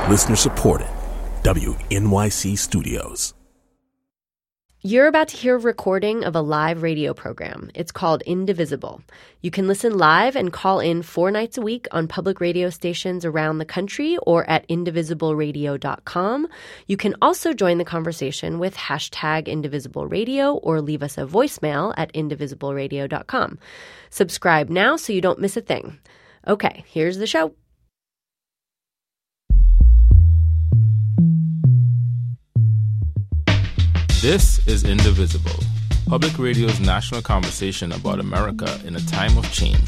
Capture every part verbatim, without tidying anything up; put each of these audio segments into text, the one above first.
Listener supported. W N Y C Studios. You're about to hear a recording of a live radio program. It's called Indivisible. You can listen live and call in four nights a week on public radio stations around the country or at indivisible radio dot com. You can also join the conversation with hashtag Indivisible Radio or leave us a voicemail at indivisible radio dot com. Subscribe now so you don't miss a thing. Okay, here's the show. This is Indivisible, Public Radio's national conversation about America in a time of change.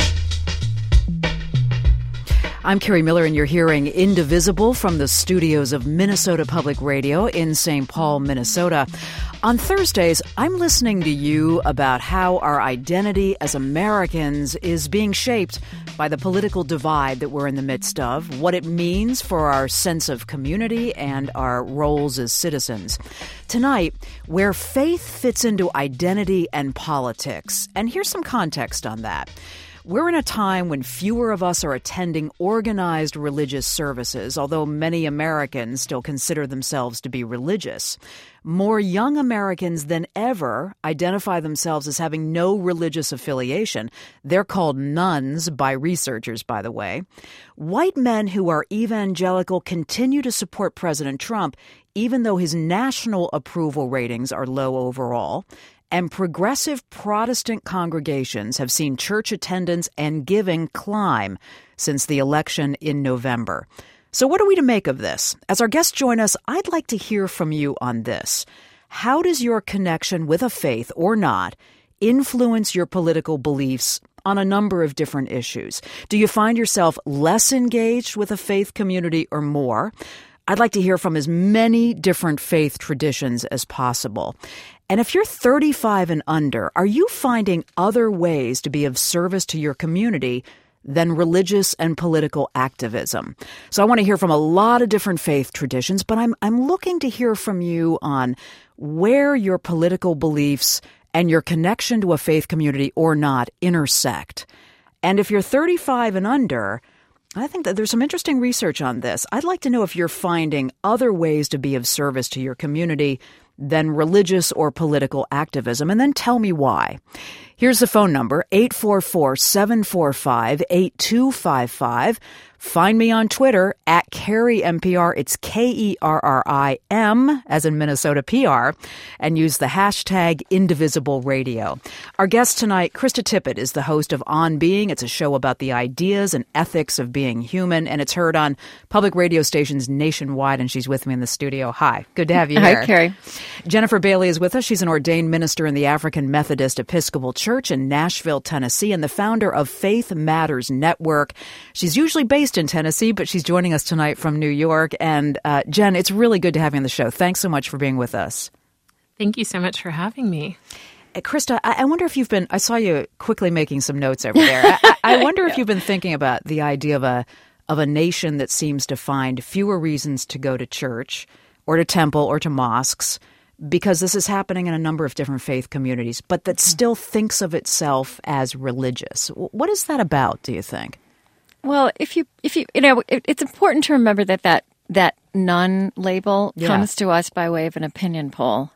I'm Carrie Miller, and you're hearing Indivisible from the studios of Minnesota Public Radio in Saint Paul, Minnesota. On Thursdays, I'm listening to you about how our identity as Americans is being shaped by the political divide that we're in the midst of, what it means for our sense of community and our roles as citizens. Tonight, where faith fits into identity and politics. And here's some context on that. We're in a time when fewer of us are attending organized religious services, although many Americans still consider themselves to be religious. More young Americans than ever identify themselves as having no religious affiliation. They're called nuns by researchers, by the way. White men who are evangelical continue to support President Trump, even though his national approval ratings are low overall. And progressive Protestant congregations have seen church attendance and giving climb since the election in November. So what are we to make of this? As our guests join us, I'd like to hear from you on this. How does your connection with a faith or not influence your political beliefs on a number of different issues? Do you find yourself less engaged with a faith community or more? I'd like to hear from as many different faith traditions as possible. And if you're thirty-five and under, are you finding other ways to be of service to your community than religious and political activism? So I want to hear from a lot of different faith traditions, but I'm I'm looking to hear from you on where your political beliefs and your connection to a faith community or not intersect. And if you're thirty-five and under, I think that there's some interesting research on this. I'd like to know if you're finding other ways to be of service to your community than religious or political activism, and then tell me why. Here's the phone number, eight four four, seven four five, eight two five five. Find me on Twitter, at Carrie M P R. It's K E R R I M, as in Minnesota P R, and use the hashtag Indivisible Radio. Our guest tonight, Krista Tippett, is the host of On Being. It's a show about the ideas and ethics of being human, and it's heard on public radio stations nationwide, and she's with me in the studio. Hi, good to have you here. Hi, Carrie. Jennifer Bailey is with us. She's an ordained minister in the African Methodist Episcopal Church in Nashville, Tennessee, and the founder of Faith Matters Network. She's usually based in Tennessee, but she's joining us tonight from New York. And uh, Jen, it's really good to have you on the show. Thanks so much for being with us. Thank you so much for having me. Uh, Krista, I-, I wonder if you've been, I saw you quickly making some notes over there. I, I wonder if you've been thinking about the idea of a of a nation that seems to find fewer reasons to go to church or to temple or to mosques, because this is happening in a number of different faith communities, but that still thinks of itself as religious. What is that about, do you think? Well, if you, if you, you know, it, it's important to remember that that, that nun label yeah. comes to us by way of an opinion poll.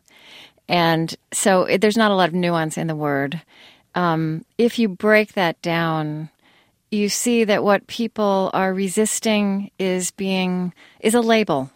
And so it, there's not a lot of nuance in the word. Um, if you break that down, you see that what people are resisting is being, is a label.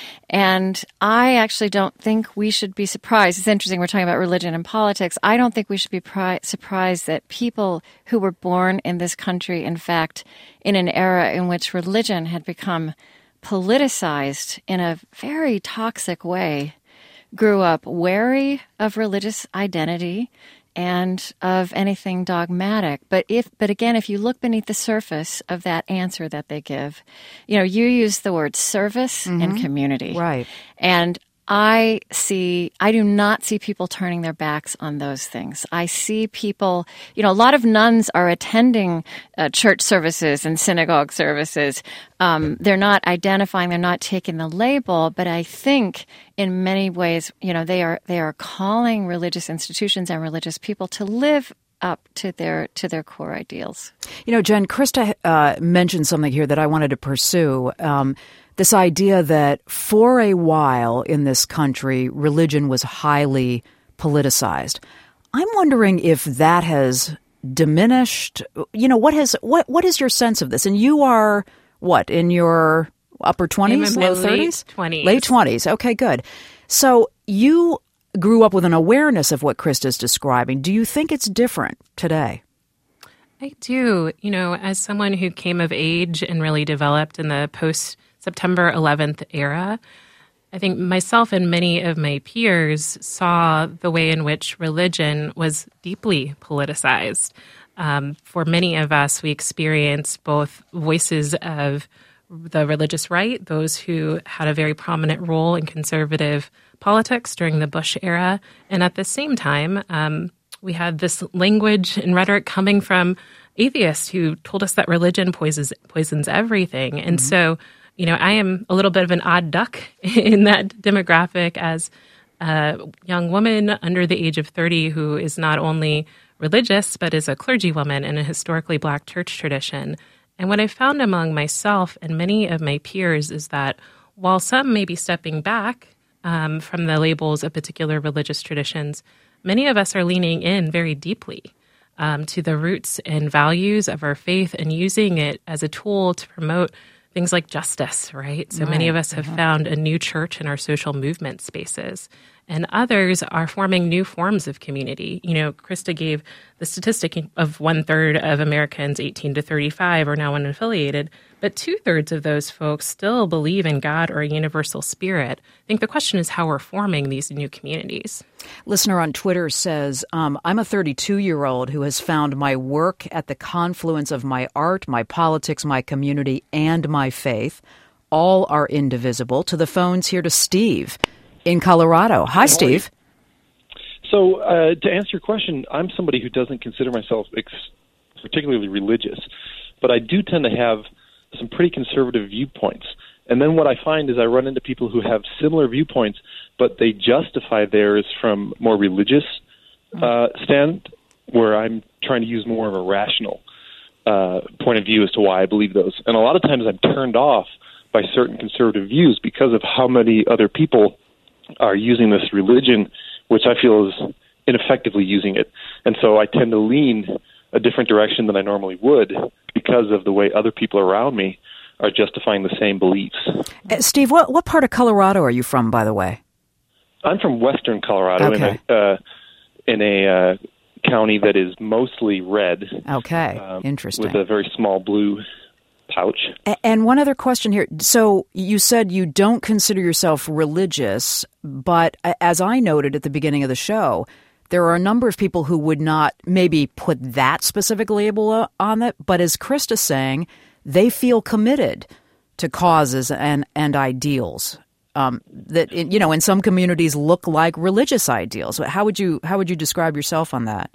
And I actually don't think we should be surprised. It's interesting, we're talking about religion and politics. I don't think we should be pri- surprised that people who were born in this country, in fact, in an era in which religion had become politicized in a very toxic way, grew up wary of religious identity and of anything dogmatic. But if, but again, if you look beneath the surface of that answer that they give, you know, you use the word service mm-hmm. and community. Right. And I see, I do not see people turning their backs on those things. I see people, you know, a lot of nuns are attending uh, church services and synagogue services. Um, they're not identifying, they're not taking the label, but I think in many ways, you know, they are, they are calling religious institutions and religious people to live up to their to their core ideals. You know, Jen, Krista uh, mentioned something here that I wanted to pursue. Um, this idea that for a while in this country, religion was highly politicized. I'm wondering if that has diminished. You know, what has what what is your sense of this? And you are what, in your upper twenties, low thirties? Late twenties. Late twenties. Okay, good. So you grew up with an awareness of what Krista's describing. Do you think it's different today? I do. You know, as someone who came of age and really developed in the post-September eleventh era, I think myself and many of my peers saw the way in which religion was deeply politicized. Um, for many of us, we experienced both voices of the religious right, those who had a very prominent role in conservative politics during the Bush era, and at the same time, um, we had this language and rhetoric coming from atheists who told us that religion poisons, poisons everything. And mm-hmm. so, you know, I am a little bit of an odd duck in that demographic as a young woman under the age of thirty who is not only religious, but is a clergy woman in a historically Black church tradition. And what I found among myself and many of my peers is that while some may be stepping back um, from the labels of particular religious traditions, many of us are leaning in very deeply um, to the roots and values of our faith and using it as a tool to promote things like justice, right? So right. many of us have uh-huh. found a new church in our social movement spaces. And others are forming new forms of community. You know, Krista gave the statistic of one-third of Americans eighteen to thirty-five are now unaffiliated, but two-thirds of those folks still believe in God or a universal spirit. I think the question is how we're forming these new communities. Listener on Twitter says, um, I'm a thirty-two-year-old who has found my work at the confluence of my art, my politics, my community, and my faith. All are indivisible. To the phones, here to Steve in Colorado. Hi, Steve. So uh, to answer your question, I'm somebody who doesn't consider myself ex- particularly religious, but I do tend to have some pretty conservative viewpoints. And then what I find is I run into people who have similar viewpoints, but they justify theirs from more religious uh, stand, where I'm trying to use more of a rational uh, point of view as to why I believe those. And a lot of times I'm turned off by certain conservative views because of how many other people are using this religion, which I feel is ineffectively using it. And so I tend to lean a different direction than I normally would because of the way other people around me are justifying the same beliefs. Uh, Steve, what, what part of Colorado are you from, by the way? I'm from western Colorado okay. in a, uh, in a uh, county that is mostly red. Okay, um, interesting. With a very small blue pouch. And one other question here. So you said you don't consider yourself religious, but as I noted at the beginning of the show, there are a number of people who would not maybe put that specific label on it, but as Krista's saying, they feel committed to causes and, and ideals um, that, you know, in some communities look like religious ideals. How would you how would you describe yourself on that?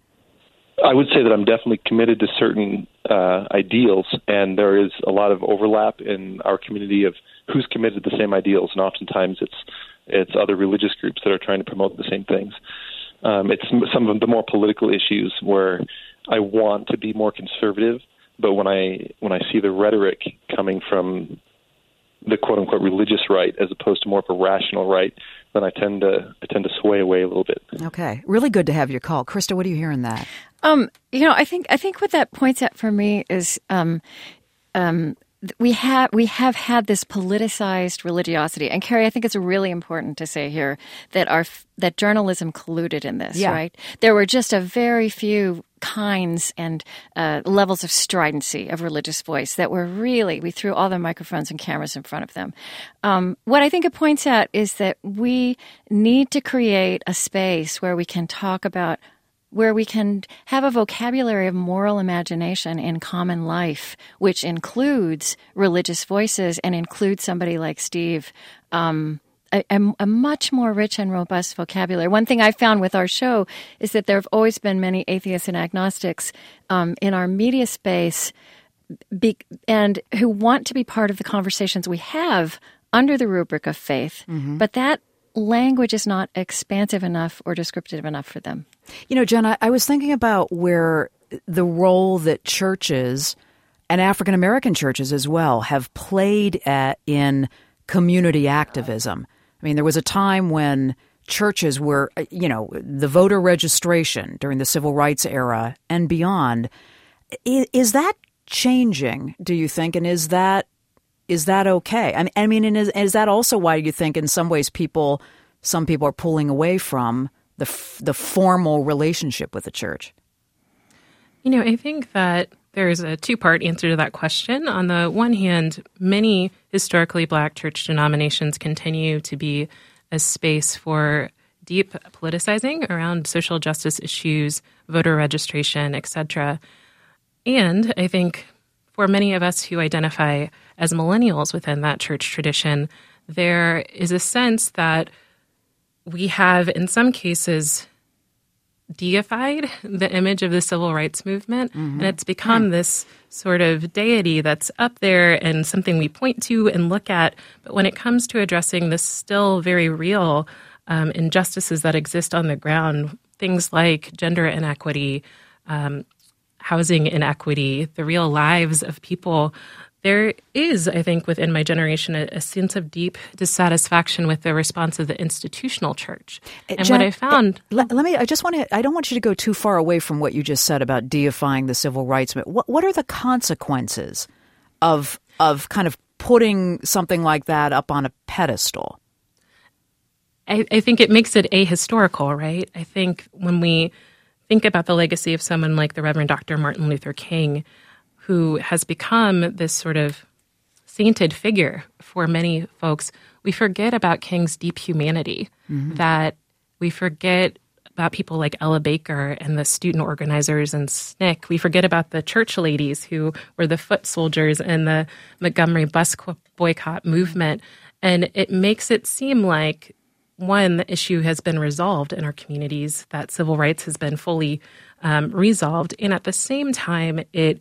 I would say that I'm definitely committed to certain uh, ideals, and there is a lot of overlap in our community of who's committed to the same ideals, and oftentimes it's it's other religious groups that are trying to promote the same things. Um, it's some of the more political issues where I want to be more conservative, but when I when I see the rhetoric coming from the quote unquote religious right as opposed to more of a rational right, then I tend to I tend to sway away a little bit. Okay, really good to have your call, Krista. What do you hear in that? Um, you know, I think I think what that points at for me is um, um, we have we have had this politicized religiosity, and Carrie, I think it's really important to say here that our that journalism colluded in this. Yeah. Right? There were just a very few kinds and uh, levels of stridency of religious voice that were really, we threw all the microphones and cameras in front of them. Um, what I think it points at is that we need to create a space where we can talk about, where we can have a vocabulary of moral imagination in common life, which includes religious voices and includes somebody like Steve, um, A, a much more rich and robust vocabulary. One thing I found with our show is that there have always been many atheists and agnostics um, in our media space be, and who want to be part of the conversations we have under the rubric of faith. Mm-hmm. But that language is not expansive enough or descriptive enough for them. You know, Jen, I, I was thinking about where the role that churches and African American churches as well have played at, in community activism. I mean, there was a time when churches were, you know, the voter registration during the civil rights era and beyond. Is, is that changing, do you think? And is that is that okay? I mean, I mean, and is, is that also why you think in some ways people, some people are pulling away from the the formal relationship with the church? You know, I think that there's a two-part answer to that question. On the one hand, many historically Black church denominations continue to be a space for deep politicizing around social justice issues, voter registration, et cetera. And I think for many of us who identify as millennials within that church tradition, there is a sense that we have, in some cases, deified the image of the civil rights movement, mm-hmm. and it's become yeah. this sort of deity that's up there and something we point to and look at. But when it comes to addressing the still very real um, injustices that exist on the ground, things like gender inequity, um, housing inequity, the real lives of people, there is, I think, within my generation, a, a sense of deep dissatisfaction with the response of the institutional church. And Jen, what I found... Let, let me, I just want to, I don't want you to go too far away from what you just said about deifying the civil rights movement. What, what are the consequences of, of kind of putting something like that up on a pedestal? I, I think it makes it ahistorical, right? I think when we think about the legacy of someone like the Reverend Doctor Martin Luther King, who has become this sort of sainted figure for many folks, we forget about King's deep humanity, mm-hmm. that we forget about people like Ella Baker and the student organizers and S N C C. We forget about the church ladies who were the foot soldiers in the Montgomery bus boycott movement. And it makes it seem like, one, the issue has been resolved in our communities, that civil rights has been fully um, resolved. And at the same time, it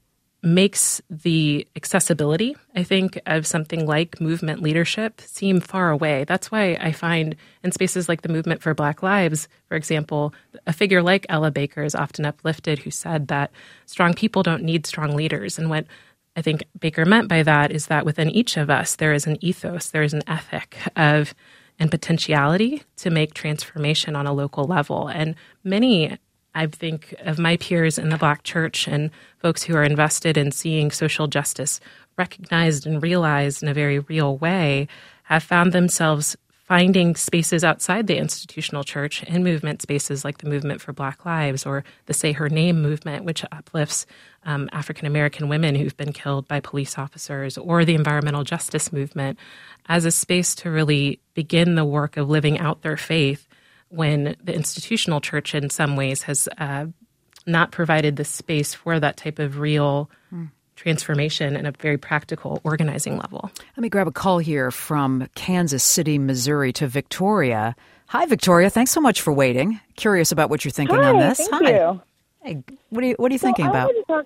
makes the accessibility, I think, of something like movement leadership seem far away. That's why I find in spaces like the Movement for Black Lives, for example, a figure like Ella Baker is often uplifted, who said that strong people don't need strong leaders. And what I think Baker meant by that is that within each of us, there is an ethos, there is an ethic of and potentiality to make transformation on a local level. And many, I think, of my peers in the Black church and folks who are invested in seeing social justice recognized and realized in a very real way have found themselves finding spaces outside the institutional church in movement spaces like the Movement for Black Lives or the Say Her Name movement, which uplifts um, African-American women who've been killed by police officers, or the environmental justice movement, as a space to really begin the work of living out their faith when the institutional church in some ways has uh, not provided the space for that type of real mm. transformation in a very practical organizing level. Let me grab a call here from Kansas City, Missouri to Victoria. Hi, Victoria. Thanks so much for waiting. Curious about what you're thinking Hi, on this. Thank Hi. you. Hey, what are you, what are you so thinking I about? Wanted to talk,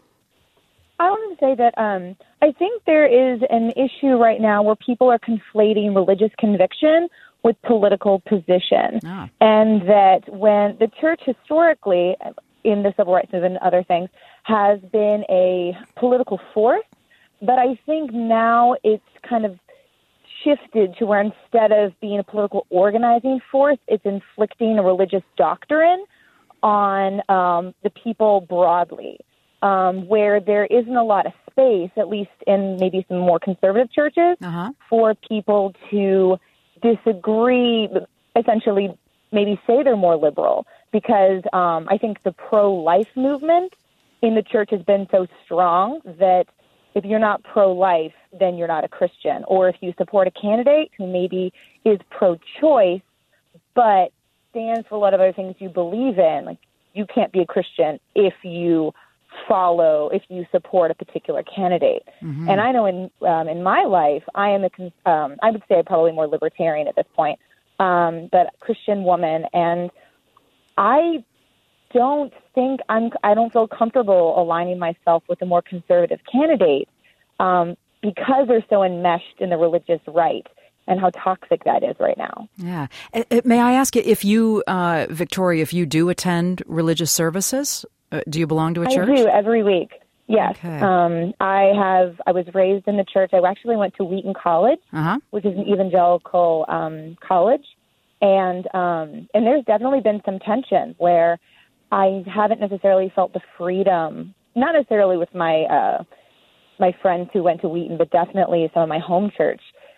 I wanted to say that um, I think there is an issue right now where people are conflating religious conviction with political position. Ah. And that when the church historically, in the civil rights movement and other things, has been a political force, but I think now it's kind of shifted to where instead of being a political organizing force, it's inflicting a religious doctrine on um, the people broadly, um, where there isn't a lot of space, at least in maybe some more conservative churches, uh-huh. for people to disagree, essentially maybe say they're more liberal, because um, I think the pro-life movement in the church has been so strong that if you're not pro-life, then you're not a Christian. Or if you support a candidate who maybe is pro-choice, but stands for a lot of other things you believe in, like you can't be a Christian if you follow, if you support a particular candidate. Mm-hmm. And I know in um, in my life, I am a, um, I would say probably more libertarian at this point, um, but Christian woman, and I don't think I'm, I don't feel comfortable aligning myself with a more conservative candidate um, because they're so enmeshed in the religious right and how toxic that is right now. Yeah. Uh, may I ask you if you, uh, Victoria, if you do attend religious services? Uh, do you belong to a church? I do, every week. Yes. Okay. Um, I have. I was raised in the church. I actually went to Wheaton College, uh-huh. which is an evangelical um, college, and um, and there's definitely been some tension where I haven't necessarily felt the freedom, not necessarily with my uh, my friends who went to Wheaton, but definitely some of my home church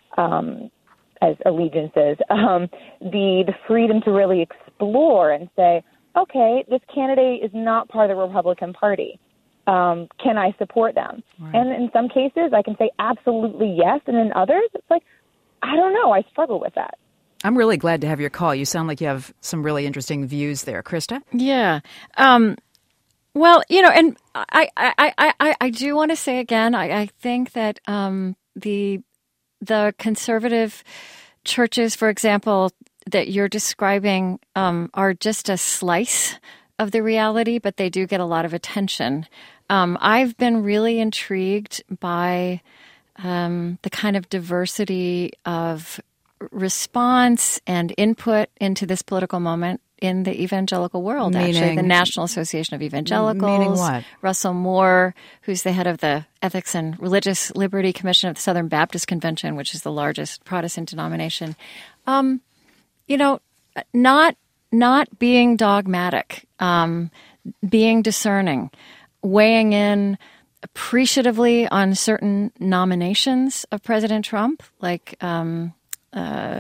um, as allegiances, um, the the freedom to really explore and say, okay, this candidate is not part of the Republican Party. Um, can I support them? Right. And in some cases, I can say absolutely yes. And in others, it's like, I don't know. I struggle with that. I'm really glad to have your call. You sound like you have some really interesting views there. Krista? Yeah. Um, well, you know, and I, I, I, I, I do want to say again, I, I think that um, the the conservative churches, for example, that you're describing um, are just a slice of the reality, but they do get a lot of attention. Um, I've been really intrigued by um, the kind of diversity of response and input into this political moment in the evangelical world, meaning, actually. The National Association of Evangelicals. Meaning what? Russell Moore, who's the head of the Ethics and Religious Liberty Commission of the Southern Baptist Convention, which is the largest Protestant denomination. Um, you know, not not being dogmatic, um, being discerning, weighing in appreciatively on certain nominations of President Trump, like um, uh,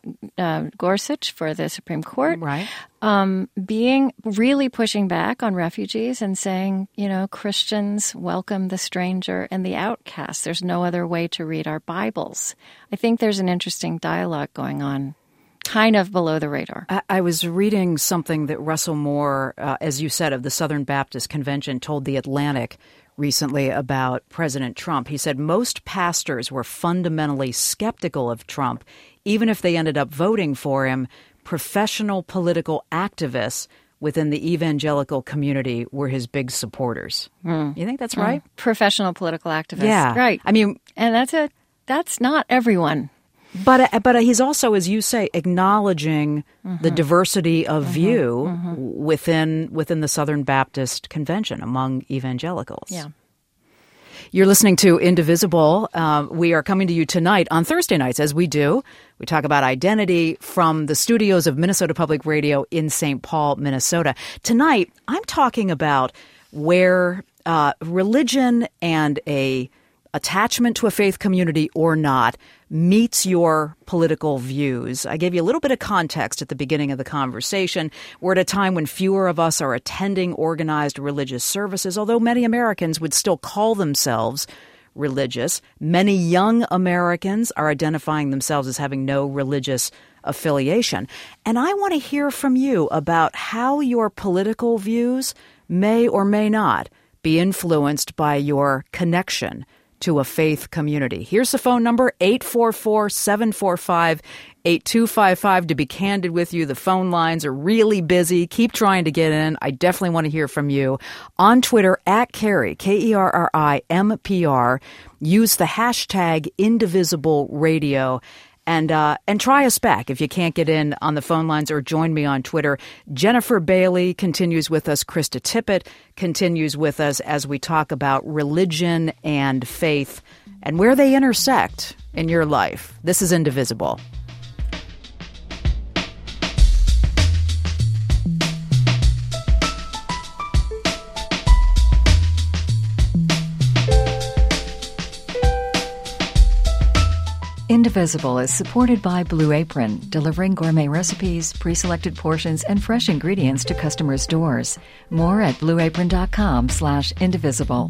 uh, Gorsuch for the Supreme Court. Right. Um, being really pushing back on refugees and saying, you know, Christians welcome the stranger and the outcast. There's no other way to read our Bibles. I think there's an interesting dialogue going on, kind of below the radar. I, I was reading something that Russell Moore, uh, as you said, of the Southern Baptist Convention, told The Atlantic recently about President Trump. He said most pastors were fundamentally skeptical of Trump, even if they ended up voting for him. Professional political activists within the evangelical community were his big supporters. Mm. You think that's right? Mm. Professional political activists. Yeah. Right. I mean, and that's a that's not everyone. But but he's also, as you say, acknowledging mm-hmm. the diversity of mm-hmm. view mm-hmm. within within the Southern Baptist Convention among evangelicals. Yeah. You're listening to Indivisible. Uh, we are coming to you tonight on Thursday nights, as we do. We talk about identity from the studios of Minnesota Public Radio in Saint Paul, Minnesota. Tonight, I'm talking about where uh, religion and a attachment to a faith community or not meets your political views. I gave you a little bit of context at the beginning of the conversation. We're at a time when fewer of us are attending organized religious services, although many Americans would still call themselves religious. Many young Americans are identifying themselves as having no religious affiliation. And I want to hear from you about how your political views may or may not be influenced by your connection to a faith community. Here's the phone number, eight four four, seven four five, eight two five five. To be candid with you, the phone lines are really busy. Keep trying to get in. I definitely want to hear from you. On Twitter, at Kerry, K E R R I M P R. Use the hashtag Indivisible Radio. And uh, and try us back if you can't get in on the phone lines, or join me on Twitter. Jennifer Bailey continues with us. Krista Tippett continues with us as we talk about religion and faith and where they intersect in your life. This is Indivisible. Indivisible is supported by Blue Apron, delivering gourmet recipes, pre-selected portions, and fresh ingredients to customers' doors. More at blueapron.com slash indivisible.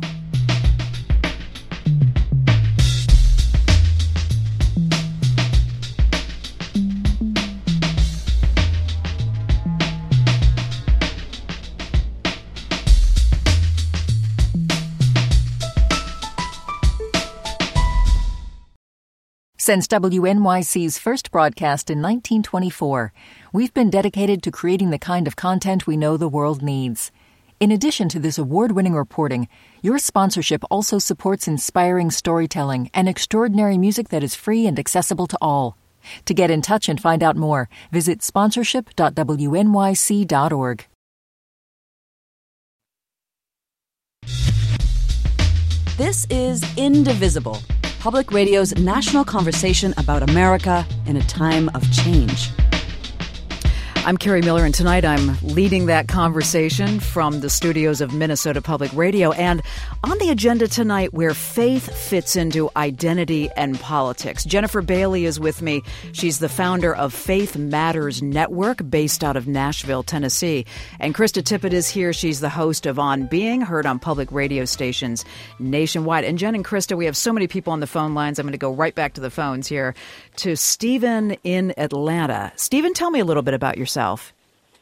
Since W N Y C's first broadcast in nineteen twenty-four, we've been dedicated to creating the kind of content we know the world needs. In addition to this award-winning reporting, your sponsorship also supports inspiring storytelling and extraordinary music that is free and accessible to all. To get in touch and find out more, visit sponsorship dot w n y c dot org. This is Indivisible, Public Radio's national conversation about America in a time of change. I'm Carrie Miller, and tonight I'm leading that conversation from the studios of Minnesota Public Radio. And on the agenda tonight, where faith fits into identity and politics. Jennifer Bailey is with me. She's the founder of Faith Matters Network, based out of Nashville, Tennessee. And Krista Tippett is here. She's the host of On Being, heard on public radio stations nationwide. And Jen and Krista, we have so many people on the phone lines. I'm going to go right back to the phones here to Stephen in Atlanta. Stephen, tell me a little bit about yourself. Self.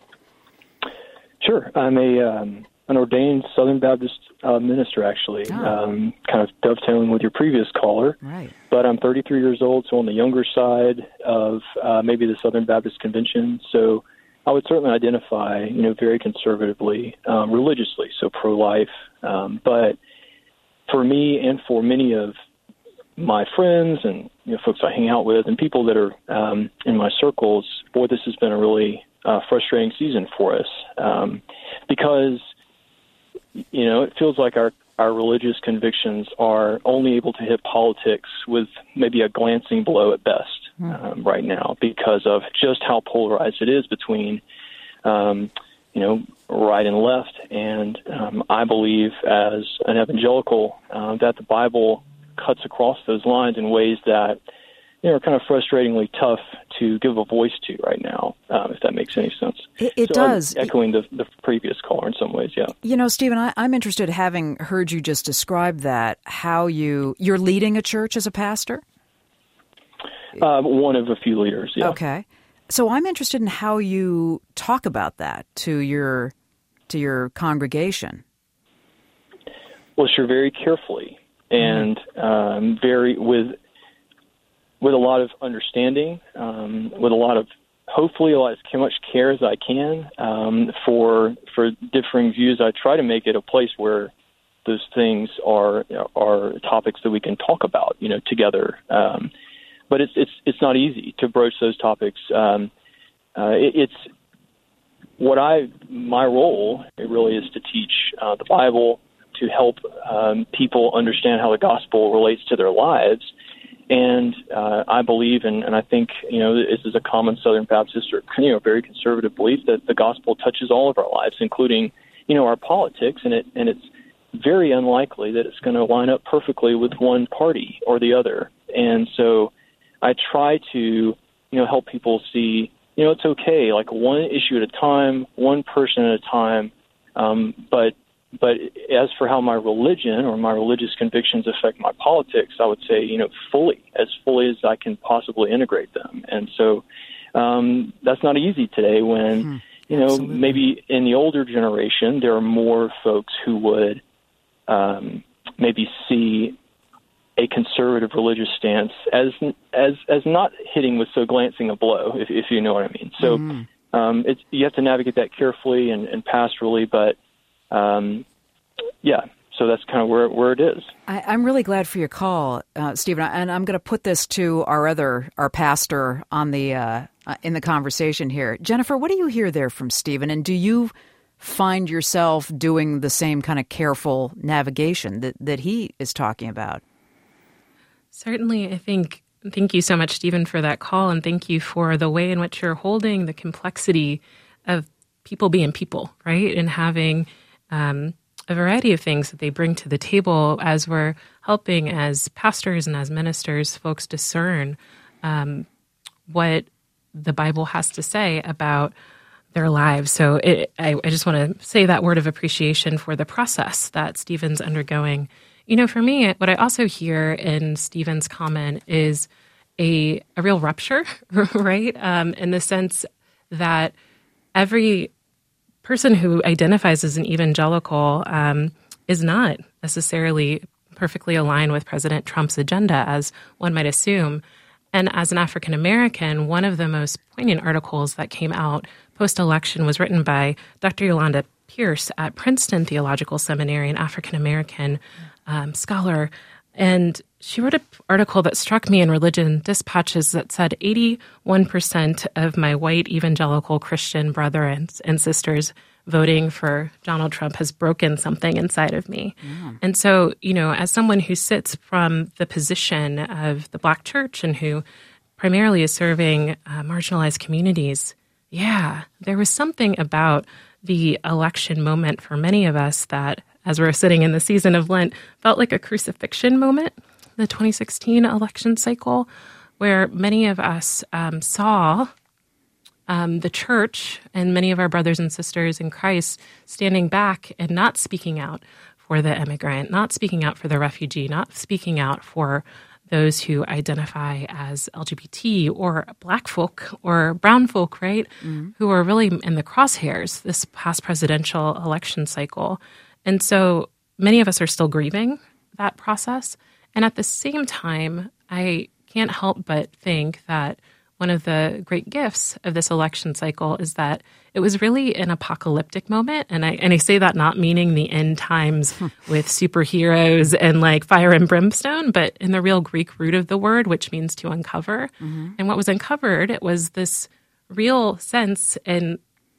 Sure. I'm a um, an ordained Southern Baptist uh, minister, actually, oh. um, kind of dovetailing with your previous caller. Right. But I'm thirty-three years old, so on the younger side of uh, maybe the Southern Baptist Convention. So I would certainly identify, you know, very conservatively, um, religiously, so pro-life. Um, but for me and for many of my friends and you know, folks I hang out with and people that are um, in my circles, boy, this has been a really uh, frustrating season for us um, because, you know, it feels like our, our religious convictions are only able to hit politics with maybe a glancing blow at best um, right now because of just how polarized it is between, um, you know, right and left. And um, I believe as an evangelical uh, that the Bible cuts across those lines in ways that, you know, are kind of frustratingly tough to give a voice to right now, um, if that makes any sense. It, it so does. I'm echoing the, the previous caller in some ways, yeah. You know, Stephen, I, I'm interested, having heard you just describe that, how you, you're leading a church as a pastor? Uh, one of a few leaders, yeah. Okay. So I'm interested in how you talk about that to your to your congregation. Well, sure, very carefully. And um, very with with a lot of understanding, um, with a lot of hopefully a lot as much care as I can um, for for differing views. I try to make it a place where those things are are topics that we can talk about, you know, together. Um, but it's it's it's not easy to broach those topics. Um, uh, it, it's what I my role it really is to teach uh, the Bible, to help um, people understand how the gospel relates to their lives. And uh, I believe, and, and I think, you know, this is a common Southern Baptist or, you know, very conservative belief that the gospel touches all of our lives, including, you know, our politics. And it and it's very unlikely that it's going to line up perfectly with one party or the other. And so I try to, you know, help people see, you know, it's okay, like one issue at a time, one person at a time, um, but But as for how my religion or my religious convictions affect my politics, I would say, you know, fully, as fully as I can possibly integrate them. And so um, that's not easy today when, hmm. you know, Absolutely. Maybe in the older generation, there are more folks who would um, maybe see a conservative religious stance as as as not hitting with so glancing a blow, if, if you know what I mean. So hmm. um, it's, you have to navigate that carefully and, and pastorally, but Um, yeah, so that's kind of where where it is. I, I'm really glad for your call, uh, Stephen, and I'm going to put this to our other our pastor on the uh, uh, in the conversation here. Jennifer, what do you hear there from Stephen, and do you find yourself doing the same kind of careful navigation that that he is talking about? Certainly, I think. Thank you so much, Stephen, for that call, and thank you for the way in which you're holding the complexity of people being people, right, and having Um, a variety of things that they bring to the table as we're helping as pastors and as ministers, folks discern um, what the Bible has to say about their lives. So it, I, I just want to say that word of appreciation for the process that Stephen's undergoing. You know, for me, what I also hear in Stephen's comment is a, a real rupture, right, um, in the sense that every person who identifies as an evangelical um, is not necessarily perfectly aligned with President Trump's agenda, as one might assume. And as an African American, one of the most poignant articles that came out post-election was written by Doctor Yolanda Pierce at Princeton Theological Seminary, an African American um, scholar. And she wrote an article that struck me in Religion Dispatches that said eighty-one percent of my white evangelical Christian brothers and sisters voting for Donald Trump has broken something inside of me. Yeah. And so, you know, as someone who sits from the position of the Black church and who primarily is serving uh, marginalized communities, yeah, there was something about the election moment for many of us that, as we're sitting in the season of Lent, felt like a crucifixion moment, the twenty sixteen election cycle, where many of us um, saw um, the church and many of our brothers and sisters in Christ standing back and not speaking out for the immigrant, not speaking out for the refugee, not speaking out for those who identify as L G B T or Black folk or brown folk, right, mm-hmm. who are really in the crosshairs this past presidential election cycle. And so many of us are still grieving that process. And at the same time, I can't help but think that one of the great gifts of this election cycle is that it was really an apocalyptic moment. And I and I say that not meaning the end times with superheroes and like fire and brimstone, but in the real Greek root of the word, which means to uncover. Mm-hmm. And what was uncovered, it was this real sense in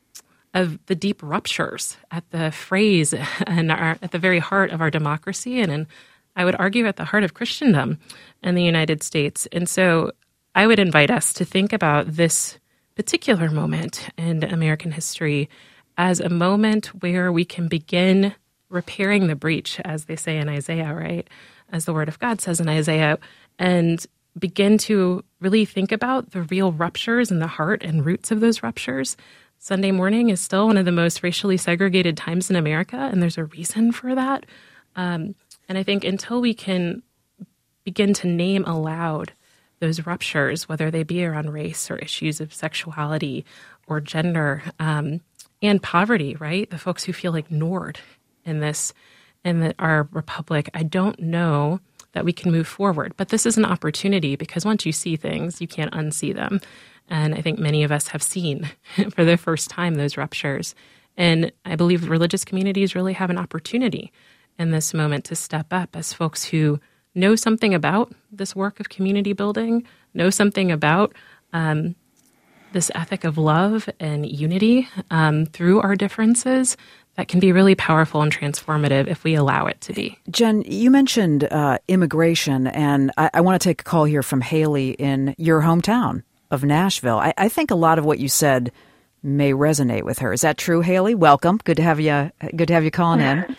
of the deep ruptures at the phrase and our, at the very heart of our democracy, and in, I would argue at the heart of Christendom in the United States. And so I would invite us to think about this particular moment in American history as a moment where we can begin repairing the breach, as they say in Isaiah, right? As the Word of God says in Isaiah, and begin to really think about the real ruptures in the heart and roots of those ruptures. Sunday morning is still one of the most racially segregated times in America, and there's a reason for that. Um, and I think until we can begin to name aloud those ruptures, whether they be around race or issues of sexuality or gender, um, and poverty, right? The folks who feel ignored in this, in the, our republic, I don't know that we can move forward. But this is an opportunity because once you see things, you can't unsee them. And I think many of us have seen for the first time those ruptures. And I believe religious communities really have an opportunity in this moment to step up as folks who know something about this work of community building, know something about um, this ethic of love and unity um, through our differences that can be really powerful and transformative if we allow it to be. Jen, you mentioned uh, immigration, and I, I want to take a call here from Haley in your hometown of Nashville. I, I think a lot of what you said may resonate with her. Is that true, Haley? Welcome. Good to have you. Good to have you calling in.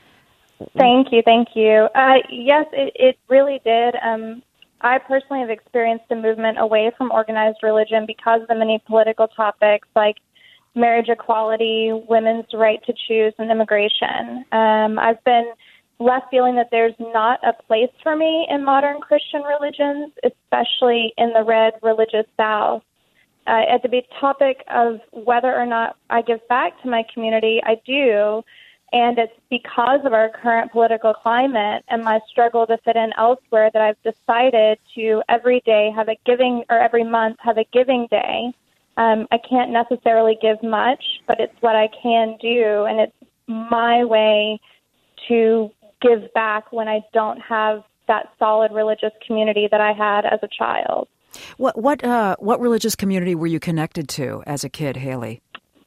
Thank you. Thank you. Uh, yes, it, it really did. Um, I personally have experienced a movement away from organized religion because of the many political topics like marriage equality, women's right to choose, and immigration. Um, I've been left feeling that there's not a place for me in modern Christian religions, especially in the red religious South. Uh, at the big topic of whether or not I give back to my community, I do. And it's because of our current political climate and my struggle to fit in elsewhere that I've decided to every day have a giving, or every month have a giving day. Um, I can't necessarily give much, but it's what I can do, and it's my way to give back when I don't have that solid religious community that I had as a child. What what uh, what religious community were you connected to as a kid, Haley?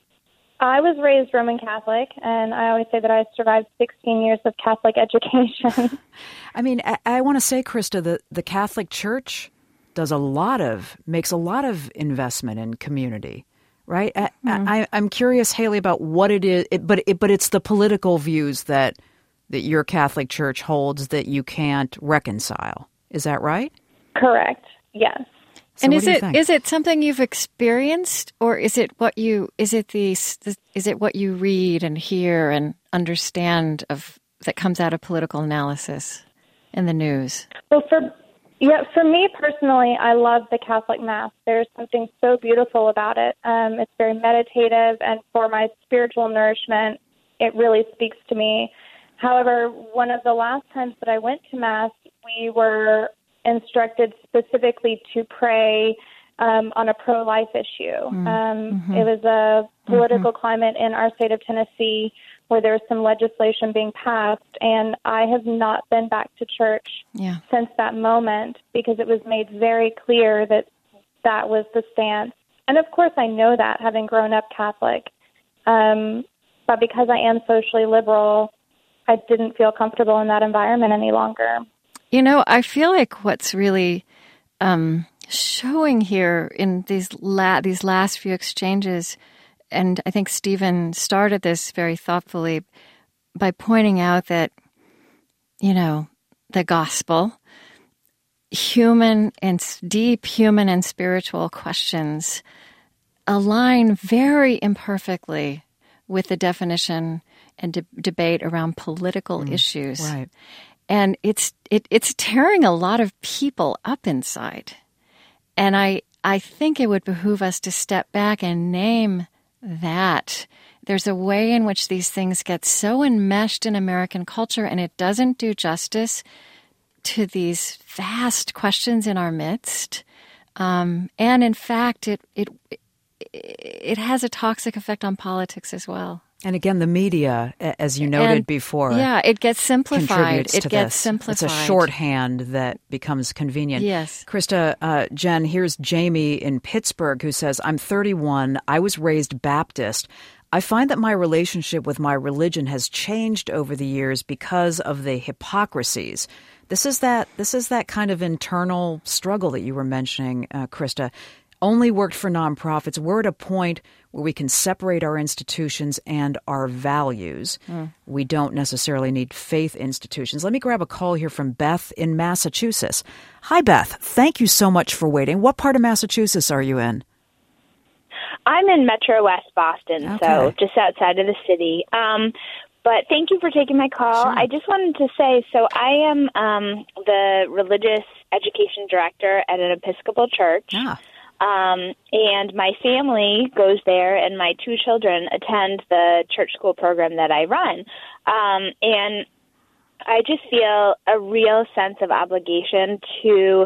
I was raised Roman Catholic, and I always say that I survived sixteen years of Catholic education. I mean, I, I want to say, Krista, the, the Catholic Church does a lot of, makes a lot of investment in community, right? Mm-hmm. I, I, I'm curious, Haley, about what it is, it, but it, but it's the political views that that your Catholic Church holds that you can't reconcile. Is that right? Correct. Yes. So and is it think? is it something you've experienced, or is it what you is it the is it what you read and hear and understand of that comes out of political analysis in the news? Well, for yeah, for me personally, I love the Catholic Mass. There's something so beautiful about it. Um, it's very meditative, and for my spiritual nourishment, it really speaks to me. However, one of the last times that I went to Mass, we were instructed specifically to pray um, on a pro-life issue. Mm-hmm. Um, it was a political mm-hmm. climate in our state of Tennessee where there was some legislation being passed, and I have not been back to church yeah. since that moment because it was made very clear that that was the stance. And of course I know that, having grown up Catholic. Um, But because I am socially liberal, I didn't feel comfortable in that environment any longer. You know, I feel like what's really um, showing here in these la- these last few exchanges, and I think Stephen started this very thoughtfully by pointing out that, you know, the gospel, human and deep human and spiritual questions align very imperfectly with the definition and de- debate around political mm, issues. Right. And it's it, it's tearing a lot of people up inside. And I I think it would behoove us to step back and name that. There's a way in which these things get so enmeshed in American culture, and it doesn't do justice to these vast questions in our midst. Um, and in fact, it it it has a toxic effect on politics as well. And again, the media, as you noted and, before, yeah, it gets simplified. It to gets this. simplified. It's a shorthand that becomes convenient. Yes. Krista, uh, Jen, here's Jamie in Pittsburgh who says, I'm thirty-one. I was raised Baptist. I find that my relationship with my religion has changed over the years because of the hypocrisies. This is that this is that kind of internal struggle that you were mentioning, uh, Krista. Only worked for nonprofits. We're at a point where we can separate our institutions and our values. Mm. We don't necessarily need faith institutions. Let me grab a call here from Beth in Massachusetts. Hi, Beth. Thank you so much for waiting. What part of Massachusetts are you in? I'm in Metro West Boston, okay. so just outside of the city. Um, but thank you for taking my call. Sure. I just wanted to say, so I am um, the religious education director at an Episcopal church. Ah. Um, and my family goes there, and my two children attend the church school program that I run. Um, and I just feel a real sense of obligation to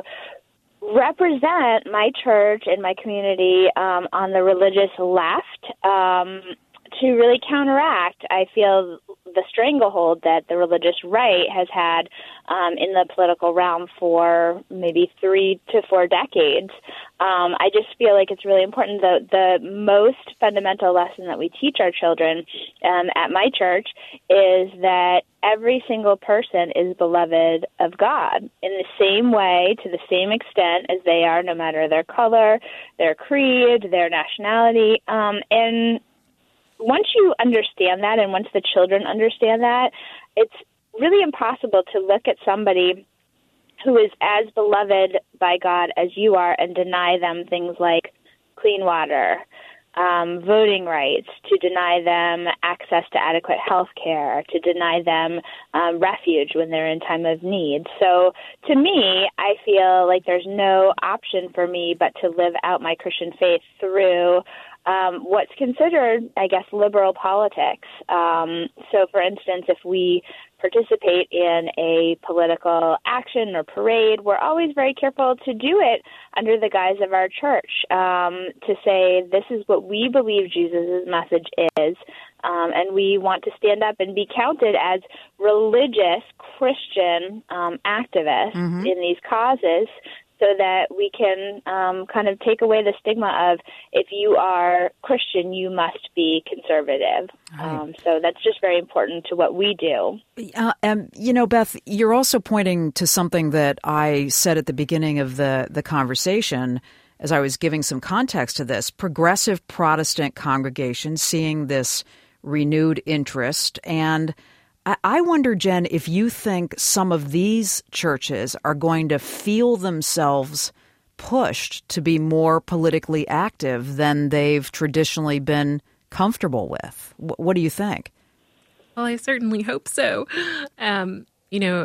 represent my church and my community um, on the religious left um, to really counteract, I feel, the stranglehold that the religious right has had um, in the political realm for maybe three to four decades. Um, I just feel like it's really important. The, the most fundamental lesson that we teach our children um, at my church is that every single person is beloved of God in the same way, to the same extent as they are, no matter their color, their creed, their nationality. Um, and once you understand that, and once the children understand that, it's really impossible to look at somebody who is as beloved by God as you are and deny them things like clean water, um, voting rights, to deny them access to adequate health care, to deny them um, refuge when they're in time of need. So to me, I feel like there's no option for me but to live out my Christian faith through Um, what's considered, I guess, liberal politics. Um, so, for instance, if we participate in a political action or parade, we're always very careful to do it under the guise of our church, um, to say this is what we believe Jesus' message is, um, and we want to stand up and be counted as religious Christian um, activists mm-hmm. in these causes, so that we can um, kind of take away the stigma of, if you are Christian, you must be conservative. Right. Um, so that's just very important to what we do. Uh, and, you know, Beth, you're also pointing to something that I said at the beginning of the, the conversation as I was giving some context to this. Progressive Protestant congregations seeing this renewed interest. And I wonder, Jen, if you think some of these churches are going to feel themselves pushed to be more politically active than they've traditionally been comfortable with. What do you think? Well, I certainly hope so. Um, you know,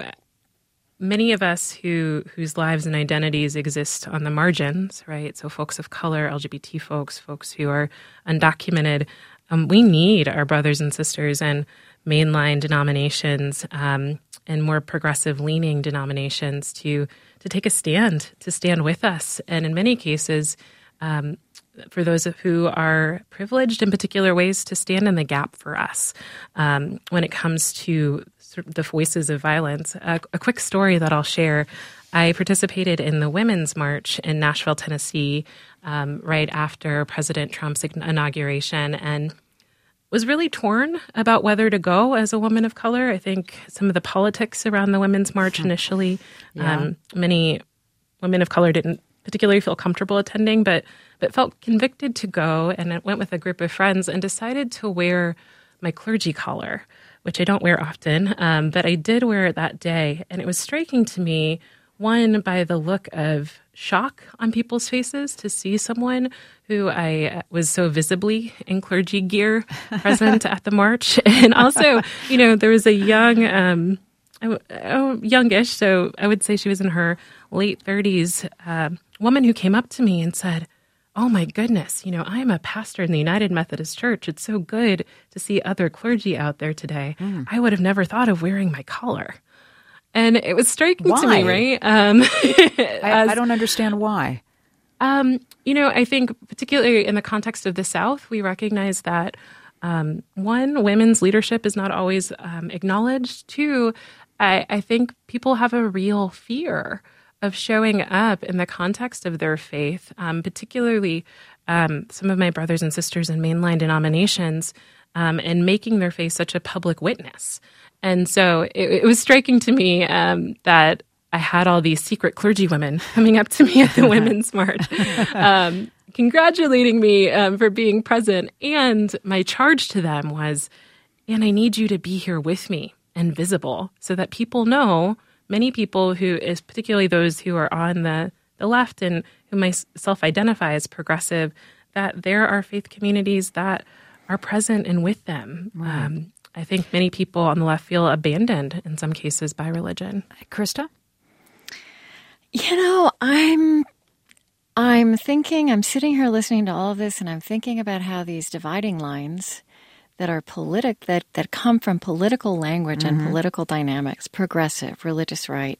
many of us who whose lives and identities exist on the margins, right? So folks of color, L G B T folks, folks who are undocumented, um, we need our brothers and sisters and mainline denominations um, and more progressive-leaning denominations to to take a stand, to stand with us. And in many cases, um, for those who are privileged in particular ways, to stand in the gap for us um, when it comes to sort of the voices of violence. A, a quick story that I'll share. I participated in the Women's March in Nashville, Tennessee, um, right after President Trump's inauguration, and was really torn about whether to go as a woman of color. I think some of the politics around the Women's March initially, yeah. um, many women of color didn't particularly feel comfortable attending, but but felt convicted to go, and I went with a group of friends and decided to wear my clergy collar, which I don't wear often, um, but I did wear it that day. And it was striking to me, one, by the look of shock on people's faces to see someone who I was so visibly in clergy gear present at the march. And also, you know, there was a young, um, oh, youngish, so I would say she was in her late thirties, uh, woman who came up to me and said, "Oh my goodness, you know, I am a pastor in the United Methodist Church. It's so good to see other clergy out there today. Mm. I would have never thought of wearing my collar." And it was striking why? to me, right? Um, I, as, I don't understand why. Um, you know, I think particularly in the context of the South, we recognize that, um, one, women's leadership is not always um, acknowledged. Two, I, I think people have a real fear of showing up in the context of their faith, um, particularly um, some of my brothers and sisters in mainline denominations, um, and making their faith such a public witness. And so it, it was striking to me um, that I had all these secret clergy women coming up to me at the Women's March, um, congratulating me um, for being present. And my charge to them was, "And I need you to be here with me and visible so that people know," many people who is particularly those who are on the, the left and who might self-identify as progressive, that there are faith communities that are present and with them. Right. Um, I think many people on the left feel abandoned in some cases by religion. Krista? You know, I'm I'm thinking, I'm sitting here listening to all of this, and I'm thinking about how these dividing lines that are politic, that, that come from political language mm-hmm. and political dynamics, progressive, religious right,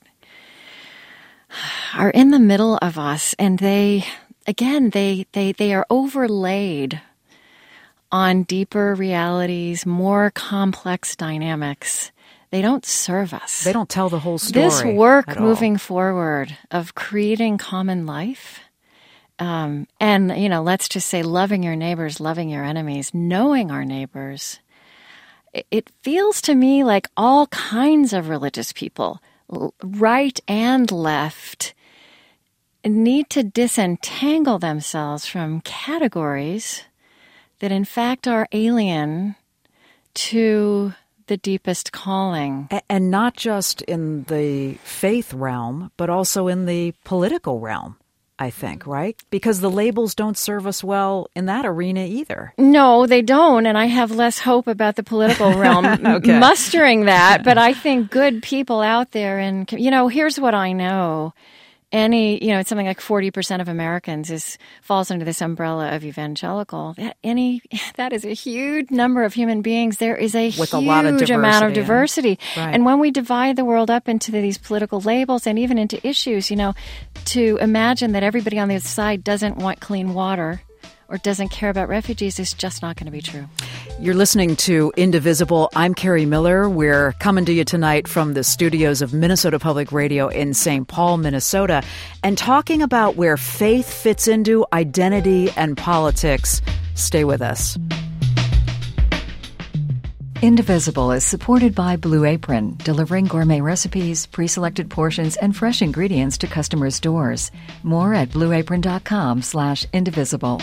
are in the middle of us, and they, again, they they they are overlaid on deeper realities, more complex dynamics. They don't serve us. They don't tell the whole story. This work moving forward of creating common life, um, and, you know, let's just say loving your neighbors, loving your enemies, knowing our neighbors, it, it feels to me like all kinds of religious people, right and left, need to disentangle themselves from categories that in fact are alien to the deepest calling. And not just in the faith realm, but also in the political realm, I think, right? Because the labels don't serve us well in that arena either. No, they don't. And I have less hope about the political realm okay. mustering that. But I think good people out there, and, you know, here's what I know. Any, you know, it's something like forty percent of Americans is falls under this umbrella of evangelical. That any, that is a huge number of human beings. There is a With huge a lot of amount of diversity. Right. And when we divide the world up into these political labels and even into issues, you know, to imagine that everybody on the other side doesn't want clean water or doesn't care about refugees is just not going to be true. You're listening to Indivisible. I'm Carrie Miller. We're coming to you tonight from the studios of Minnesota Public Radio in Saint Paul, Minnesota, and talking about where faith fits into identity and politics. Stay with us. Indivisible is supported by Blue Apron, delivering gourmet recipes, pre-selected portions, and fresh ingredients to customers' doors. More at blueapron.com slash indivisible.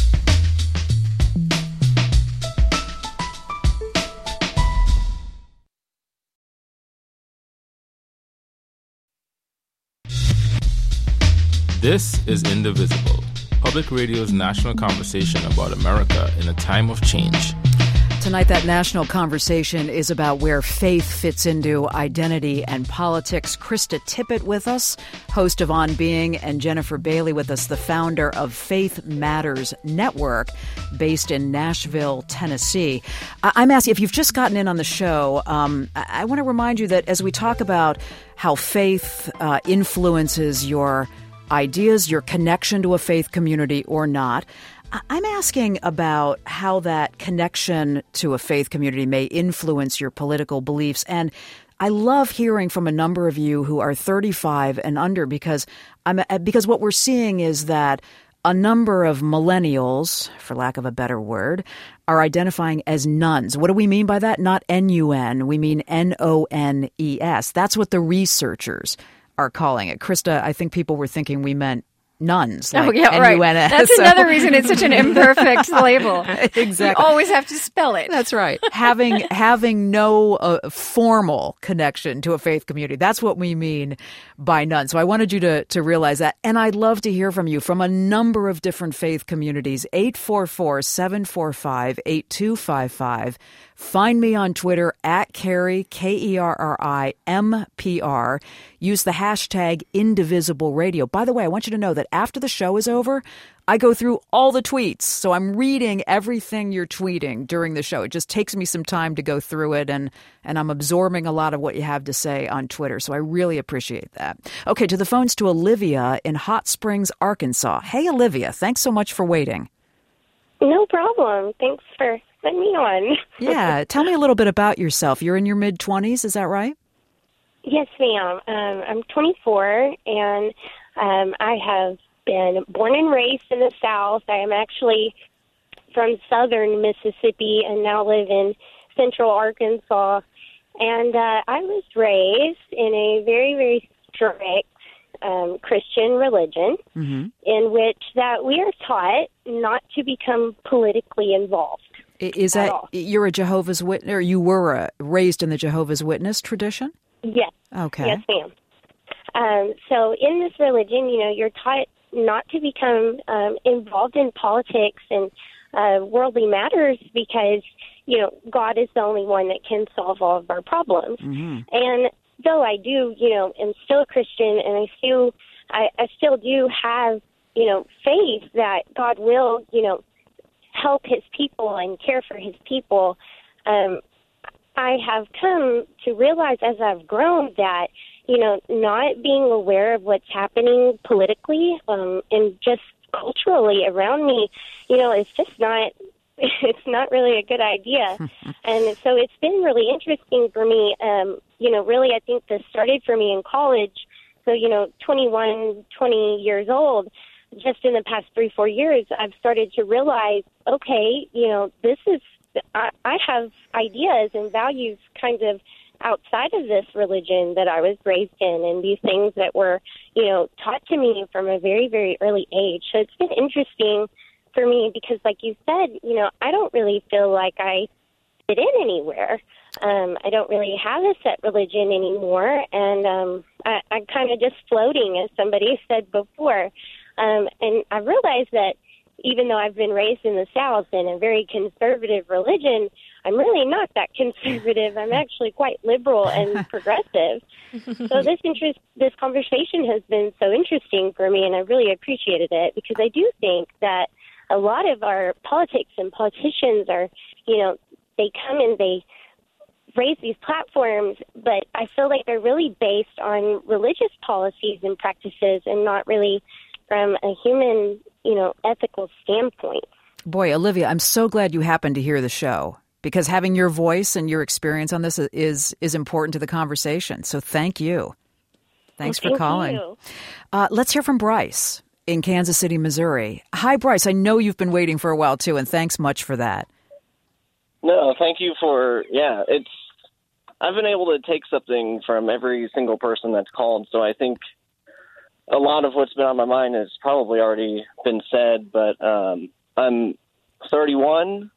This is Indivisible, Public Radio's national conversation about America in a time of change. Tonight, that national conversation is about where faith fits into identity and politics. Krista Tippett with us, host of On Being, and Jennifer Bailey with us, the founder of Faith Matters Network, based in Nashville, Tennessee. I'm asking, if you've just gotten in on the show, um, I want to remind you that as we talk about how faith uh, influences your ideas, your connection to a faith community or not, I'm asking about how that connection to a faith community may influence your political beliefs. And I love hearing from a number of you who are thirty-five and under, because I'm because what we're seeing is that a number of millennials, for lack of a better word, are identifying as nuns. What do we mean by that? Not N U N. We mean N O N E S. That's what the researchers are calling it. Krista, I think people were thinking we meant nuns. Like oh, yeah, N U N S. right. That's so. Another reason it's such an imperfect label. Exactly. You always have to spell it. That's right. having having no uh, formal connection to a faith community. That's what we mean by nuns. So I wanted you to, to realize that. And I'd love to hear from you from a number of different faith communities. eight four four, seven four five, eight two five five. Find me on Twitter at Kerry, K E R R I M P R. Use the hashtag Indivisible Radio. By the way, I want you to know that after the show is over, I go through all the tweets. So I'm reading everything you're tweeting during the show. It just takes me some time to go through it, and, and I'm absorbing a lot of what you have to say on Twitter. So I really appreciate that. Okay, to the phones to Olivia in Hot Springs, Arkansas. Hey, Olivia, thanks so much for waiting. No problem. Thanks for letting me on. Yeah. Tell me a little bit about yourself. You're in your mid-twenties, is that right? Yes, ma'am. Um, I'm twenty-four, and um, I have been born and raised in the South. I am actually from southern Mississippi and now live in central Arkansas. And uh, I was raised in a very, very strict um, Christian religion, mm-hmm. in which that we are taught not to become politically involved. Is that all. You're a Jehovah's Witness, or you were uh, raised in the Jehovah's Witness tradition? Yes. Okay. Yes, ma'am. Um, so in this religion, you know, you're taught not to become um, involved in politics and uh, worldly matters because, you know, God is the only one that can solve all of our problems. Mm-hmm. And though I do, you know, am still a Christian, and I still, I, I still do have, you know, faith that God will, you know, help his people and care for his people, um, I have come to realize as I've grown that, you know, not being aware of what's happening politically um, and just culturally around me, you know, it's just not, it's not really a good idea. And so it's been really interesting for me. Um, you know, really, I think this started for me in college. So, you know, twenty-one, twenty years old, just in the past three, four years, I've started to realize, okay, you know, this is, I, I have ideas and values kind of outside of this religion that I was raised in, and these things that were, you know, taught to me from a very, very early age. So it's been interesting for me because, like you said, you know, I don't really feel like I fit in anywhere. Um, I don't really have a set religion anymore, and um, I, I'm kind of just floating, as somebody said before. Um, and I realized that even though I've been raised in the South in a very conservative religion, I'm really not that conservative. I'm actually quite liberal and progressive. So this interest, this conversation has been so interesting for me, and I really appreciated it because I do think that a lot of our politics and politicians are, you know, they come and they raise these platforms, but I feel like they're really based on religious policies and practices and not really from a human, you know, ethical standpoint. Boy, Olivia, I'm so glad you happened to hear the show because having your voice and your experience on this is is important to the conversation. So thank you. Thanks well, for thank calling. You. Uh, let's hear from Bryce in Kansas City, Missouri. Hi, Bryce. I know you've been waiting for a while, too, and thanks much for that. No, thank you for, yeah, it's, I've been able to take something from every single person that's called, so I think a lot of what's been on my mind has probably already been said, but um, I'm thirty-one.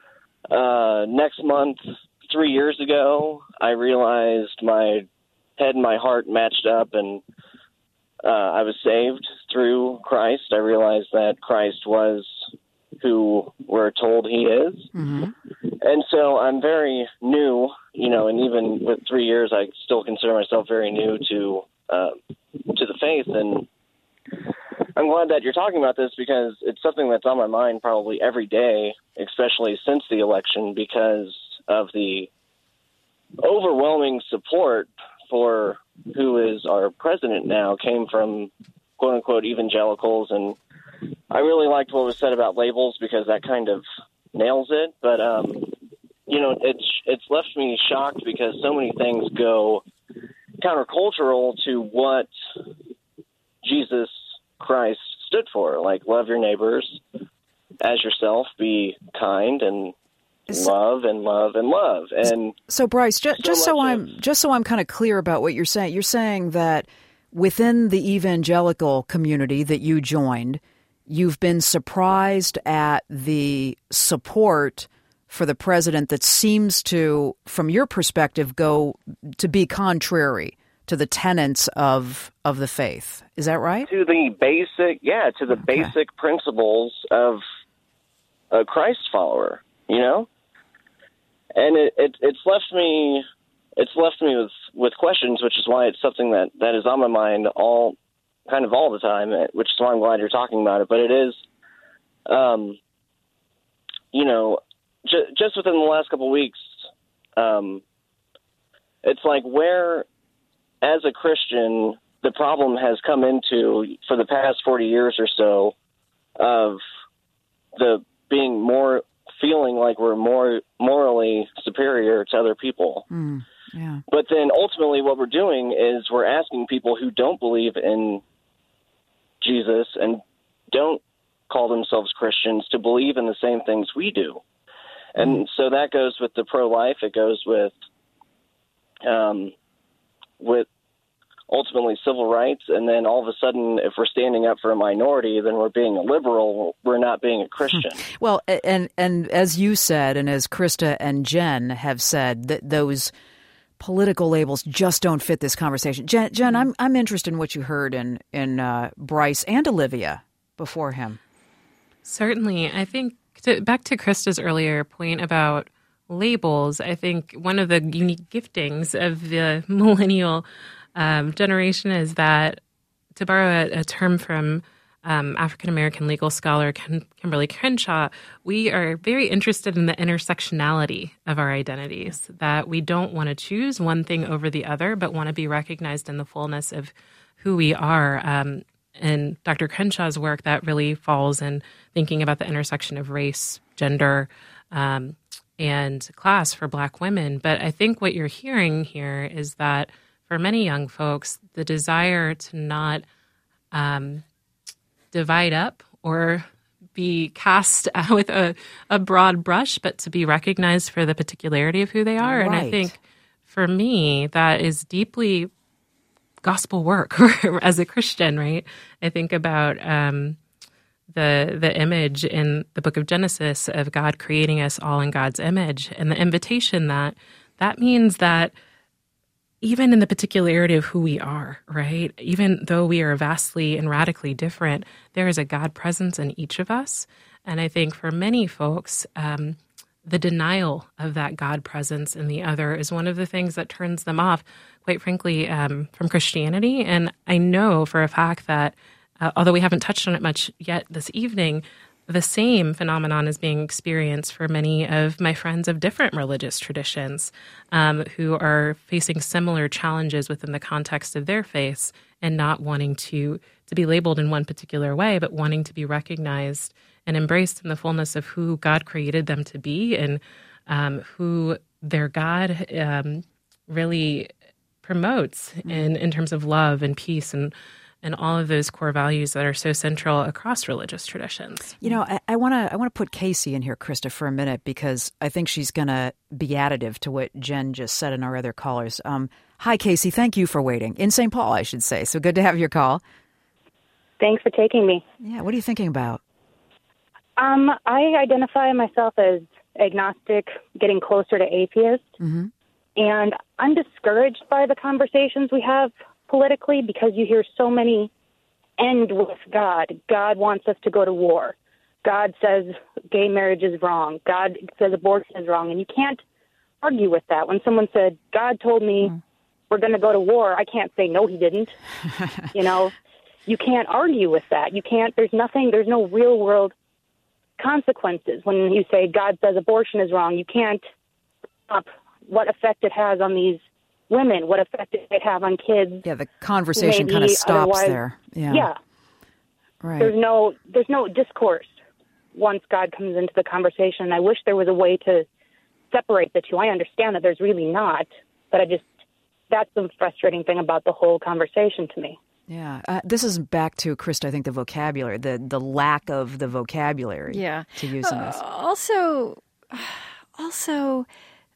Uh, next month, three years ago, I realized my head and my heart matched up, and uh, I was saved through Christ. I realized that Christ was who we're told he is. Mm-hmm. And so I'm very new, you know, and even with three years, I still consider myself very new to uh, to the faith. And I'm glad that you're talking about this because it's something that's on my mind probably every day, especially since the election, because of the overwhelming support for who is our president now came from quote unquote evangelicals. And I really liked what was said about labels because that kind of nails it. But, um, you know, it's, it's left me shocked because so many things go countercultural to what Jesus Christ stood for, like love your neighbors as yourself, be kind, and love and love and love. And so, Bryce, just, so, just so I'm of, just so I'm kind of clear about what you're saying. You're saying that within the evangelical community that you joined, you've been surprised at the support for the president that seems to, from your perspective, go to be contrary to the tenets of of the faith. Is that right? To the basic, yeah, to the okay. basic principles of a Christ follower, you know? And it, it it's left me it's left me with, with questions, which is why it's something that, that is on my mind all kind of all the time, which is why I'm glad you're talking about it. But it is, um, you know, j- just within the last couple of weeks, um, it's like where, as a Christian, the problem has come into for the past forty years or so of the being more, feeling like we're more morally superior to other people. Mm, yeah. But then ultimately what we're doing is we're asking people who don't believe in Jesus and don't call themselves Christians to believe in the same things we do. And so that goes with the pro-life. It goes with, um, with ultimately civil rights. And then all of a sudden, if we're standing up for a minority, then we're being a liberal. We're not being a Christian. Well, and, and as you said, and as Krista and Jen have said, that those political labels just don't fit this conversation. Jen, Jen I'm I'm interested in what you heard in, in uh, Bryce and Olivia before him. Certainly. I think to, back to Krista's earlier point about labels, I think one of the unique giftings of the millennial um, generation is that, to borrow a, a term from um, African-American legal scholar Kim, Kimberly Crenshaw, we are very interested in the intersectionality of our identities, that we don't want to choose one thing over the other, but want to be recognized in the fullness of who we are. Um, and Doctor Crenshaw's work, that really falls in thinking about the intersection of race, gender, um, and class for Black women. But I think what you're hearing here is that for many young folks, the desire to not um, divide up or be cast with a, a broad brush, but to be recognized for the particularity of who they are. Right. And I think for me, that is deeply gospel work as a Christian, right? I think about um, the the image in the book of Genesis of God creating us all in God's image, and the invitation that that means that even in the particularity of who we are, right? Even though we are vastly and radically different, there is a God presence in each of us. And I think for many folks, um, the denial of that God presence in the other is one of the things that turns them off, quite frankly, um, from Christianity. And I know for a fact that, uh, although we haven't touched on it much yet this evening, the same phenomenon is being experienced for many of my friends of different religious traditions um, who are facing similar challenges within the context of their faiths and not wanting to, to be labeled in one particular way, but wanting to be recognized and embraced in the fullness of who God created them to be and um, who their God um, really promotes in, in terms of love and peace and and all of those core values that are so central across religious traditions. You know, I want to I want to put Casey in here, Krista, for a minute, because I think she's going to be additive to what Jen just said and our other callers. Um, hi, Casey. Thank you for waiting. In Saint Paul, I should say. So good to have your call. Thanks for taking me. Yeah, what are you thinking about? Um, I identify myself as agnostic, getting closer to atheist. Mm-hmm. And I'm discouraged by the conversations we have politically because you hear so many end with God. God wants us to go to war. God says gay marriage is wrong. God says abortion is wrong. And you can't argue with that. When someone said, God told me mm. we're going to go to war, I can't say, no, he didn't. You know, you can't argue with that. You can't, there's nothing, there's no real world consequences. When you say God says abortion is wrong, you can't stop what effect it has on these women, what effect it might have on kids. Yeah, the conversation kind of stops there. Yeah. Yeah. Right. There's no there's no discourse once God comes into the conversation. I wish there was a way to separate the two. I understand that there's really not, but I just that's the frustrating thing about the whole conversation to me. Yeah. Uh, this is back to, Krista, I think the vocabulary, the, the lack of the vocabulary yeah. to use in this. Uh, also, also,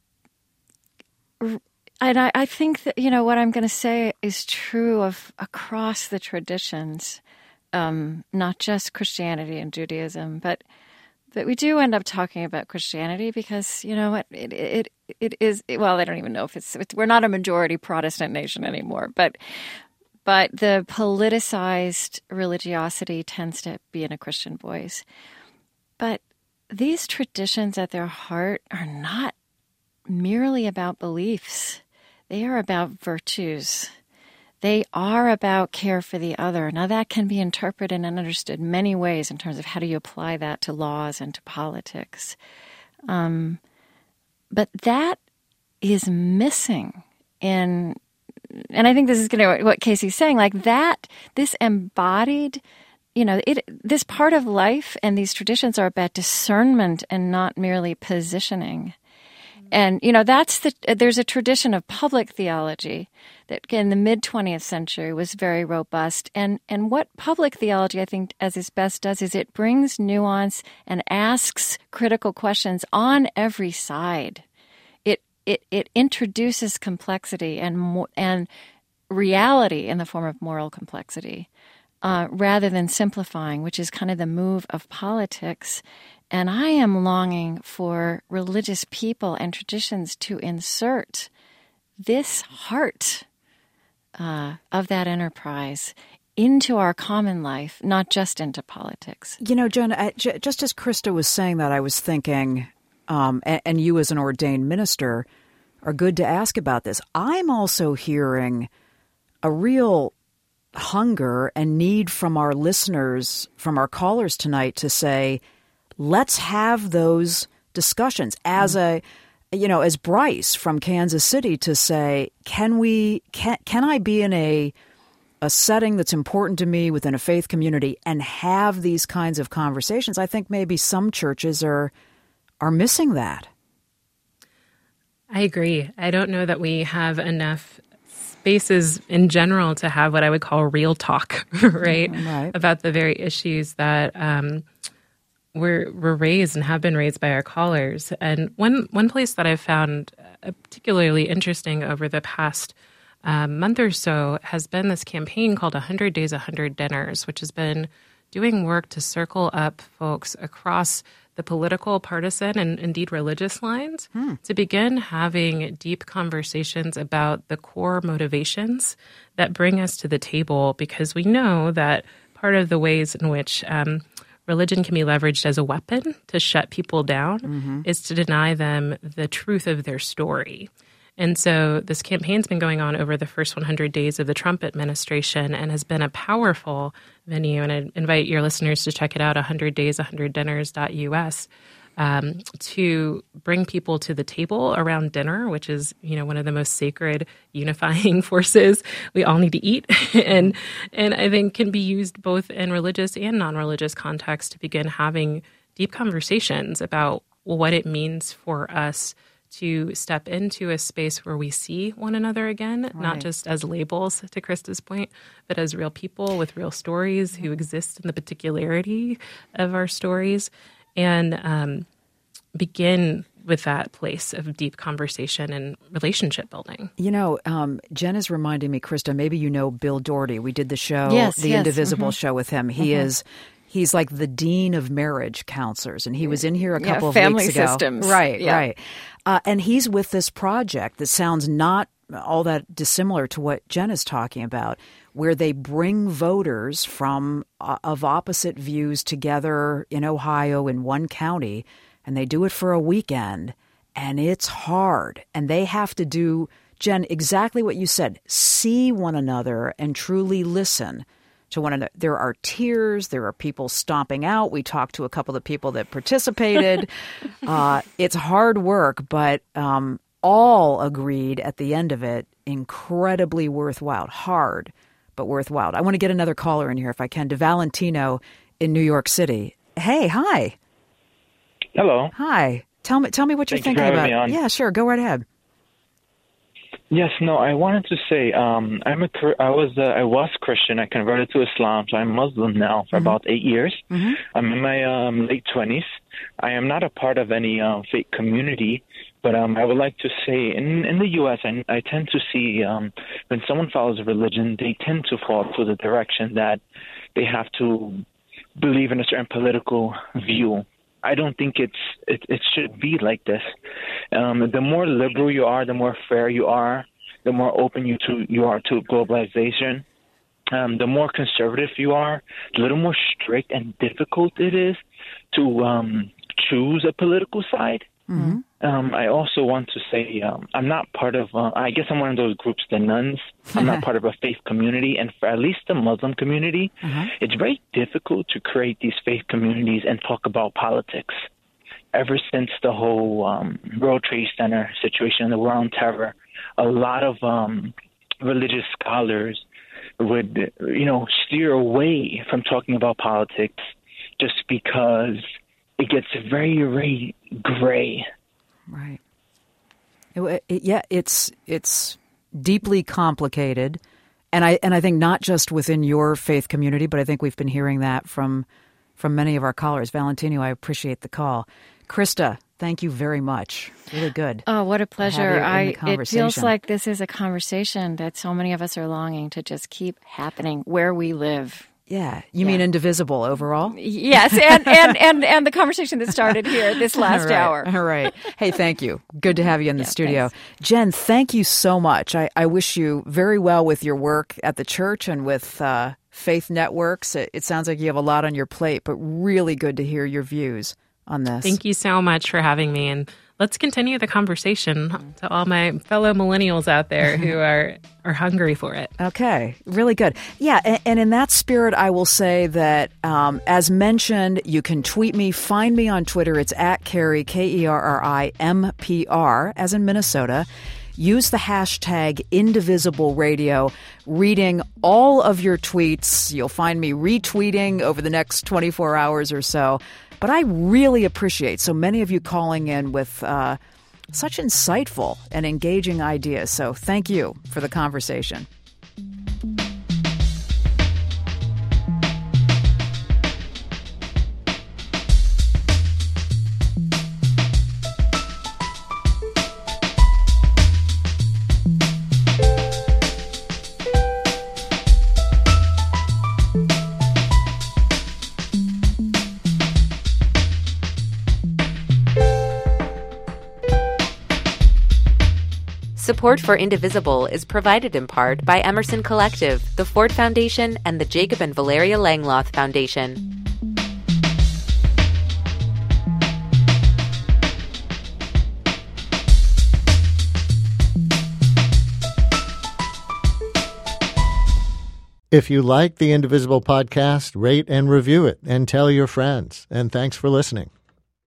and I, I think that, you know, what I'm going to say is true of across the traditions, um, not just Christianity and Judaism, but that we do end up talking about Christianity because, you know, it it it, it is, well, I don't even know if it's, it's, we're not a majority Protestant nation anymore, but but the politicized religiosity tends to be in a Christian voice. But these traditions at their heart are not merely about beliefs. They are about virtues. They are about care for the other. Now, that can be interpreted and understood many ways in terms of how do you apply that to laws and to politics. Um, but that is missing in, and I think this is going to what Casey's saying, like that, this embodied, you know, it, this part of life and these traditions are about discernment and not merely positioning. And, you know, that's the, there's a tradition of public theology that in the mid-twentieth century was very robust. And, and what public theology, I think, as its best does is it brings nuance and asks critical questions on every side. It, it, it introduces complexity and, mo- and reality in the form of moral complexity, uh, rather than simplifying, which is kind of the move of politics. And I am longing for religious people and traditions to insert this heart uh, of that enterprise into our common life, not just into politics. You know, Jen, I, j- just as Krista was saying that, I was thinking, um, and, and you as an ordained minister are good to ask about this. I'm also hearing a real hunger and need from our listeners, from our callers tonight to say, let's have those discussions as a, you know, as Bryce from Kansas City to say, can we, can, can I be in a, a setting that's important to me within a faith community and have these kinds of conversations? I think maybe some churches are, are missing that. I agree. I don't know that we have enough spaces in general to have what I would call real talk, right? Right. About the very issues that, um, We're, we're raised and have been raised by our callers. And one, one place that I've found particularly interesting over the past uh, month or so has been this campaign called one hundred days, one hundred dinners, which has been doing work to circle up folks across the political, partisan, and indeed religious lines hmm. to begin having deep conversations about the core motivations that bring us to the table, because we know that part of the ways in which um, religion can be leveraged as a weapon to shut people down mm-hmm. is to deny them the truth of their story. And so this campaign's been going on over the first one hundred days of the Trump administration and has been a powerful venue. And I invite your listeners to check it out, one hundred days, one hundred dinners dot U S, um, to bring people to the table around dinner, which is, you know, one of the most sacred unifying forces we all need to eat. and and I think can be used both in religious and non-religious contexts to begin having deep conversations about what it means for us to step into a space where we see one another again, right. not just as labels, to Krista's point, but as real people with real stories who exist in the particularity of our stories. And um, begin with that place of deep conversation and relationship building. You know, um, Jen is reminding me, Krista, maybe you know Bill Doherty. We did the show, yes, The yes. Indivisible Mm-hmm. show with him. He mm-hmm. is, he's like the dean of marriage counselors, and he was in here a couple yeah, of family weeks ago. systems. Right, yeah. right. Uh, and he's with this project that sounds not all that dissimilar to what Jen is talking about, where they bring voters from uh, of opposite views together in Ohio in one county, and they do it for a weekend, and it's hard. And they have to do, Jen, exactly what you said, see one another and truly listen to one another. There are tears. There are people stomping out. We talked to a couple of people that participated. uh, it's hard work, but um, all agreed at the end of it, incredibly worthwhile. Hard, but worthwhile. I want to get another caller in here if I can. To Valentino in New York City. Hey, hi. Hello. Hi. Tell me, tell me what you're Thank you thinking for about. having me on. Yeah, sure. Go right ahead. Yes, no, I wanted to say um, I'm a I was uh, I was Christian. I converted to Islam, so I'm Muslim now for mm-hmm. about eight years. Mm-hmm. I'm in my um, late twenties. I am not a part of any uh, faith community, but um, I would like to say in in the U S, I, I tend to see um, when someone follows a religion, they tend to fall to the direction that they have to believe in a certain political view. I don't think it's it, it should be like this. Um, the more liberal you are, the more fair you are, the more open you to you are to globalization. Um, the more conservative you are, the little more strict and difficult it is to um, choose a political side. Mm-hmm. Um, I also want to say um, I'm not part of, uh, I guess I'm one of those groups, the nuns. I'm not part of a faith community. And for at least the Muslim community, uh-huh. it's very difficult to create these faith communities and talk about politics. Ever since the whole um, World Trade Center situation and the War on Terror, a lot of um, religious scholars would, you know, steer away from talking about politics just because it gets very, very gray. Right. It, it, yeah, it's it's deeply complicated, and I and I think not just within your faith community, but I think we've been hearing that from from many of our callers. Valentino, I appreciate the call. Krista, thank you very much. Really good. Oh, what a pleasure! I it feels like this is a conversation that so many of us are longing to just keep happening where we live. Yeah. You yeah. mean indivisible overall? Yes. And, and, and, and the conversation that started here this last All right. hour. All right. Hey, thank you. Good to have you in the yeah, studio. Thanks. Jen, thank you so much. I, I wish you very well with your work at the church and with uh, Faith Networks. It, it sounds like you have a lot on your plate, but really good to hear your views on this. Thank you so much for having me. And let's continue the conversation to all my fellow millennials out there who are, are hungry for it. Okay, really good. Yeah, and, and in that spirit, I will say that, um, as mentioned, you can tweet me, find me on Twitter. It's at Kerri, K E R R I M P R, as in Minnesota. Use the hashtag Indivisible Radio, reading all of your tweets. You'll find me retweeting over the next twenty-four hours or so. But I really appreciate so many of you calling in with uh, such insightful and engaging ideas. So thank you for the conversation. Support for Indivisible is provided in part by Emerson Collective, the Ford Foundation, and the Jacob and Valeria Langloth Foundation. If you like the Indivisible podcast, rate and review it and tell your friends. And thanks for listening.